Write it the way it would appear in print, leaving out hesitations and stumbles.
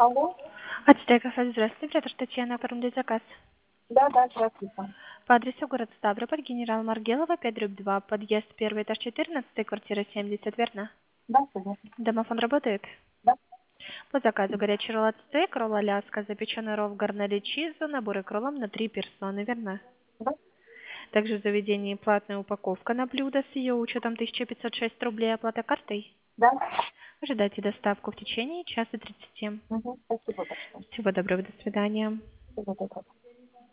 Алло? Ацтека, здравствуйте, оператор Татьяна, оформляет заказ. Да, здравствуйте. По адресу город Ставрополь, генерал Маргелова, 5/2, подъезд 1, этаж 14, квартира 70, верно? Да, конечно. Домофон работает? Да, По заказу горячий ролл ацтек, ролл аляска, запеченный ролл в гарнеле чизу, наборы кролом на 3 персоны, верно? да, Также в заведении платная упаковка на блюдо с ее учетом 1506 рублей, оплата картой. да. Ожидайте доставку в течение часа 30. Угу. Спасибо большое. Всего доброго, до свидания. Всего доброго.